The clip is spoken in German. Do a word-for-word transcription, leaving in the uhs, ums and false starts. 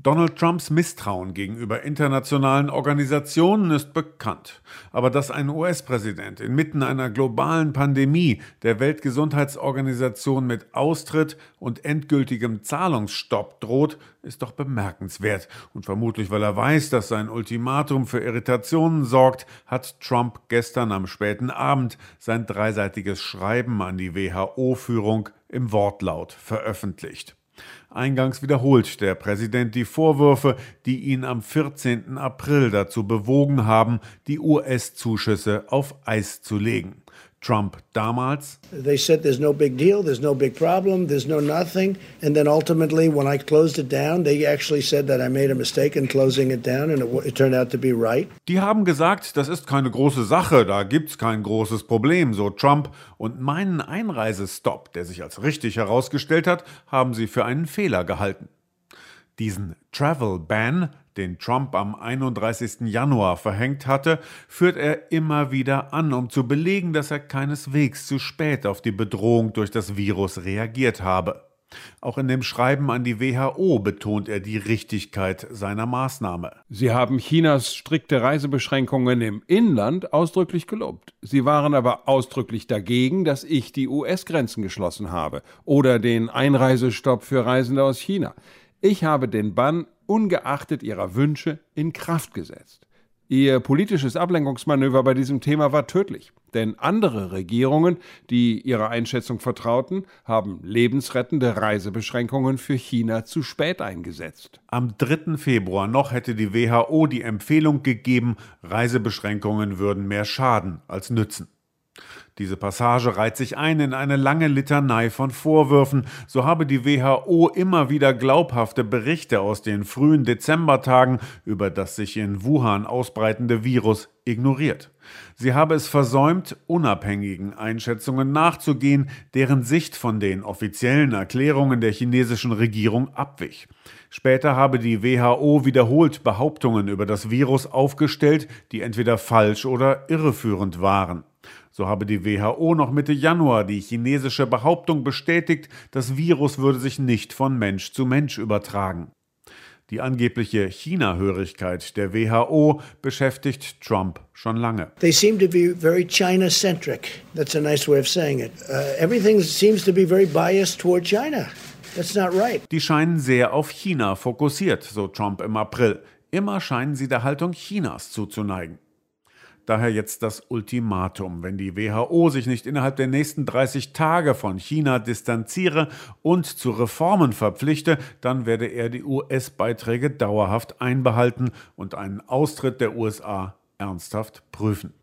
Donald Trumps Misstrauen gegenüber internationalen Organisationen ist bekannt. Aber dass ein U S-Präsident inmitten einer globalen Pandemie der Weltgesundheitsorganisation mit Austritt und endgültigem Zahlungsstopp droht, ist doch bemerkenswert. Und vermutlich, weil er weiß, dass sein Ultimatum für Irritationen sorgt, hat Trump gestern am späten Abend sein dreiseitiges Schreiben an die W H O-Führung im Wortlaut veröffentlicht. Eingangs wiederholt der Präsident die Vorwürfe, die ihn am vierzehnten April dazu bewogen haben, die U S-Zuschüsse auf Eis zu legen. Trump damals: They said there's no big deal, there's no big problem, there's no nothing. And then ultimately, when I closed it down, they actually said that I made a mistake in closing it down and it, it turned out to be right. Die haben gesagt, das ist keine große Sache, da gibt's kein großes Problem, so Trump. Und meinen Einreisestopp, der sich als richtig herausgestellt hat, haben sie für einen Fehler gehalten. Diesen Travel Ban, den Trump am einunddreißigsten Januar verhängt hatte, führt er immer wieder an, um zu belegen, dass er keineswegs zu spät auf die Bedrohung durch das Virus reagiert habe. Auch in dem Schreiben an die W H O betont er die Richtigkeit seiner Maßnahme. Sie haben Chinas strikte Reisebeschränkungen im Inland ausdrücklich gelobt. Sie waren aber ausdrücklich dagegen, dass ich die U S-Grenzen geschlossen habe oder den Einreisestopp für Reisende aus China. Ich habe den Bann ungeachtet ihrer Wünsche in Kraft gesetzt. Ihr politisches Ablenkungsmanöver bei diesem Thema war tödlich, denn andere Regierungen, die ihrer Einschätzung vertrauten, haben lebensrettende Reisebeschränkungen für China zu spät eingesetzt. Am dritten Februar noch hätte die W H O die Empfehlung gegeben, Reisebeschränkungen würden mehr schaden als nützen. Diese Passage reiht sich ein in eine lange Litanei von Vorwürfen. So habe die W H O immer wieder glaubhafte Berichte aus den frühen Dezembertagen über das sich in Wuhan ausbreitende Virus ignoriert. Sie habe es versäumt, unabhängigen Einschätzungen nachzugehen, deren Sicht von den offiziellen Erklärungen der chinesischen Regierung abwich. Später habe die W H O wiederholt Behauptungen über das Virus aufgestellt, die entweder falsch oder irreführend waren. So habe die W H O noch Mitte Januar die chinesische Behauptung bestätigt, das Virus würde sich nicht von Mensch zu Mensch übertragen. Die angebliche China-Hörigkeit der W H O beschäftigt Trump schon lange. They seem to be very China-centric. That's a nice way of saying it. Uh, everything seems to be very biased toward China. That's not right. Die scheinen sehr auf China fokussiert, so Trump im April. Immer scheinen sie der Haltung Chinas zuzuneigen. Daher jetzt das Ultimatum. Wenn die W H O sich nicht innerhalb der nächsten dreißig Tage von China distanziere und zu Reformen verpflichte, dann werde er die U S-Beiträge dauerhaft einbehalten und einen Austritt der U S A ernsthaft prüfen.